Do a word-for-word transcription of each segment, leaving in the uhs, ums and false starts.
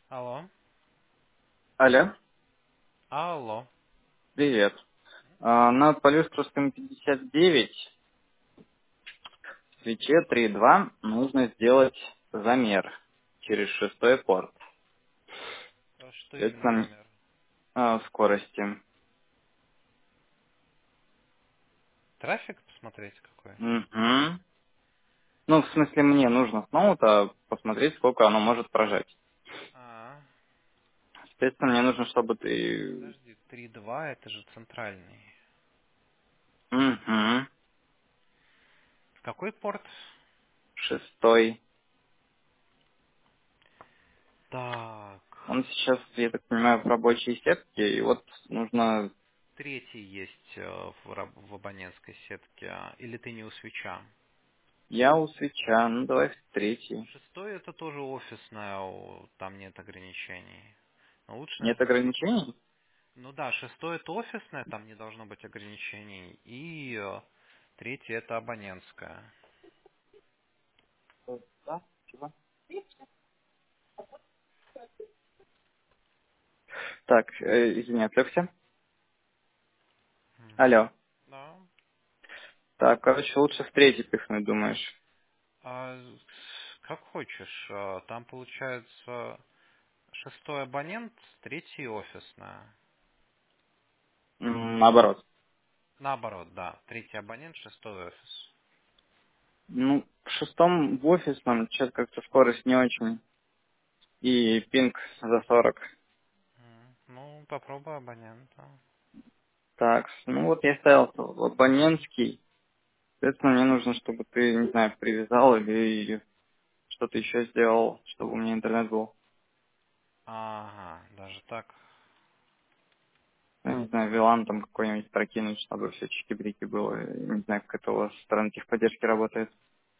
Алло. Алло, Алло. привет. А, На Полюстровском пятьдесят девять в свече три и два нужно сделать замер через шестой порт. А что именно Соответственно, замер? а, скорости. Трафик посмотреть какой? Мгм. Ну, в смысле, мне нужно снова-то посмотреть, сколько оно может прожать. А, Соответственно, мне нужно, чтобы ты... подожди, три два это же центральный. Угу. Какой порт? Шестой. Так. Он сейчас, я так понимаю, в рабочей сетке, и вот нужно... Третий есть э, в, раб- в абонентской сетке. а, Или ты не у свеча? Я у свеча, ну давай в третий. Шестой это тоже офисная, о, там нет ограничений. Но лучше Нет сделать. ограничений? Ну да, шестой это офисная, там не должно быть ограничений. И э, третий это абонентская. Да, чего? Так, э, извини, отвлекся. Мгм. Алло. Да. Так, короче, лучше в третий пихнуть, думаешь? А, как хочешь. А, Там получается шестой абонент, третий офисная. М, Наоборот. Наоборот, да. Третий абонент, шестой офис. Ну, в шестом в офисном что-то как-то скорость не очень. И пинг за сорок. М, Ну, попробуй абонент. да. Так, ну вот я ставил в абонентский. Соответственно, мне нужно, чтобы ты, не знаю, привязал или что-то еще сделал, чтобы у меня интернет был. Ага, даже так. Ну, не знаю, вилан там какой-нибудь прокинуть, чтобы все чики-брики было. Я не знаю, как это у вас со стороны техподдержки работает.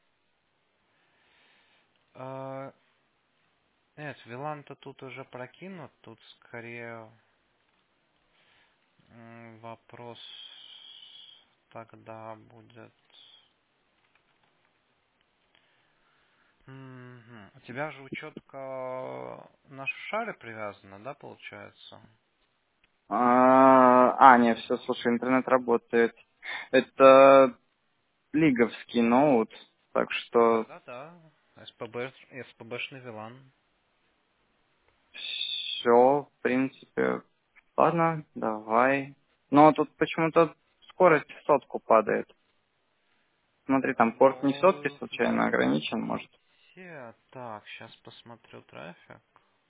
А, Нет, Вилан-то тут уже прокинут. Тут скорее м, вопрос тогда будет... Мгм. У тебя же учетка на шаре привязана, да, получается? А, а, нет, все, слушай, интернет работает. Это лиговский ноут, так что Тогда да. СПБ, СПБшный Вилан. все, в принципе. Ладно, давай. Но тут почему-то скорость в сотку падает. Смотри, там порт не в сотке Ну, случайно ограничен, может. третье. Так, сейчас посмотрю трафик.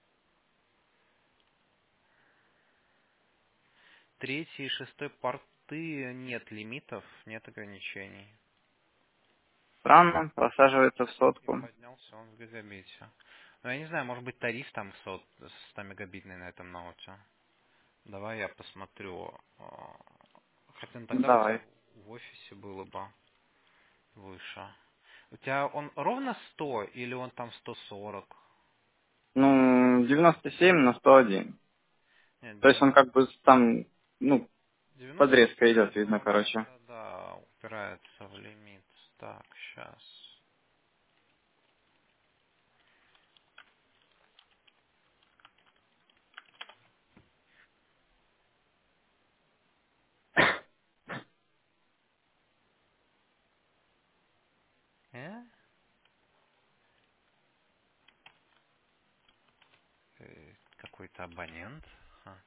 Третий и шестой порты нет лимитов, нет ограничений. Странно, просаживается в И сотку. поднялся он в гигабите. Ну, я не знаю, может быть тариф там сот, ста мегабитный на этом ноуте. Давай я посмотрю. а, Хотя ну, Ну, тогда у тебя давай. в офисе было бы выше. У тебя он ровно сто или он там сто сорок? Ну, девяносто семь на сто один. Нет, То есть он как бы там, ну, девяносто подрезка семь идет, видно, он короче. где-то, да, упирается в лимит. Так, сейчас. Э? Э, Какой-то абонент. Ха.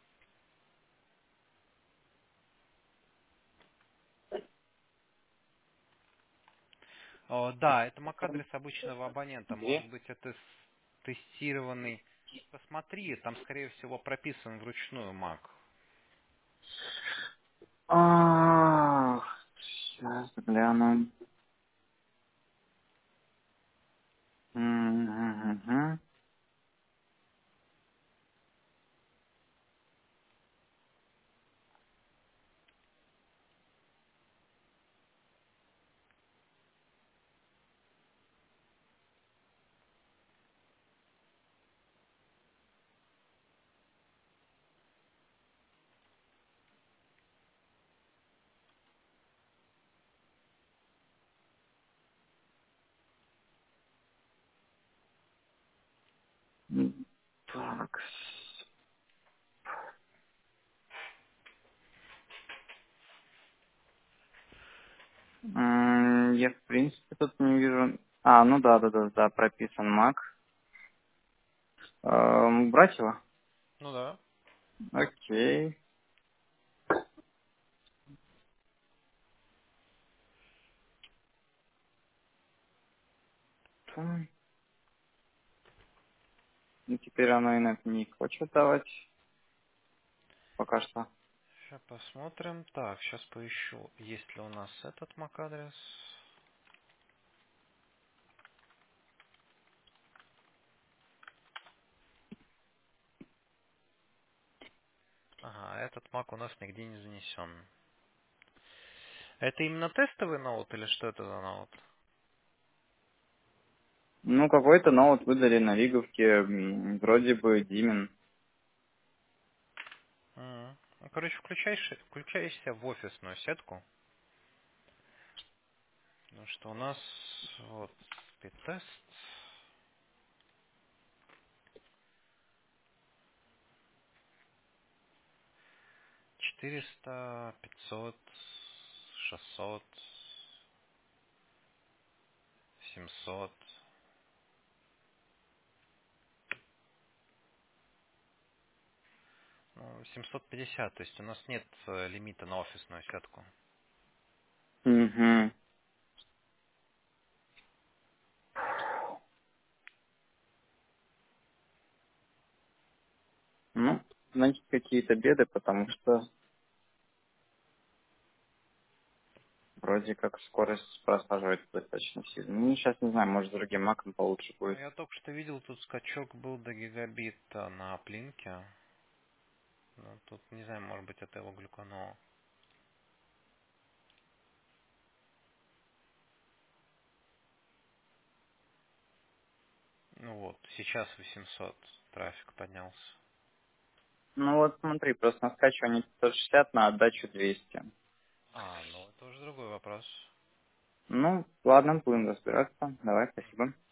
О, да, это эм эй ди-адрес обычного абонента. Где? Может быть, это с- тестированный. Посмотри, там, скорее всего, прописан вручную мак. Ах, сейчас гляну. Мгм. Так. М, Я, в принципе, тут не вижу... А, ну да, да, да, да, прописан Mac. Эм, Брать его? Ну да. Окей. Там. Ну, теперь оно и на- не хочет давать пока что. Сейчас посмотрим. Так, сейчас поищу, есть ли у нас этот MAC-адрес. Ага, этот Mac у нас нигде не занесен. Это именно тестовый ноут или что это за ноут? Ну, какой-то ноут выдали на Лиговке, м, вроде бы Димин. М. Ну, короче, включаешь, включаешься в офисную сетку. Потому что у нас вот тест четыреста, пятьсот, шестьсот, семьсот. Ну, семьсот пятьдесят, то есть у нас нет э, лимита на офисную сетку. Угу. Ну, значит, какие-то беды, потому что вроде как скорость просаживается достаточно сильно. Ну, сейчас не знаю, может, с другим маком получше Ну, будет. я только что видел, тут скачок был до гигабита на плинке. Ну, тут, не знаю, может быть, это его глюкануло. Ну вот, сейчас восемьсот трафик поднялся. Ну вот смотри, просто на скачивание пятьсот шестьдесят, на отдачу двести. А, ну это уже другой вопрос. Ну, ладно, будем разбираться. Давай, спасибо.